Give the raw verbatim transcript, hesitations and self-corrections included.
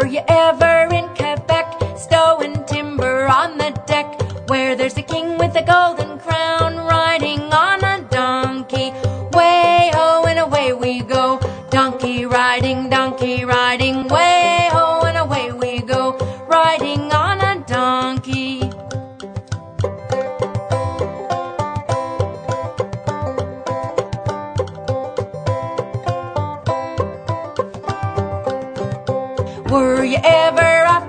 you ever in Quebec, stowing timber on the deck, where there's a king with a golden crown riding on a donkey? Way-ho and away we go, donkey riding, donkey riding, way-ho and away we go, riding on a donkey. Were you ever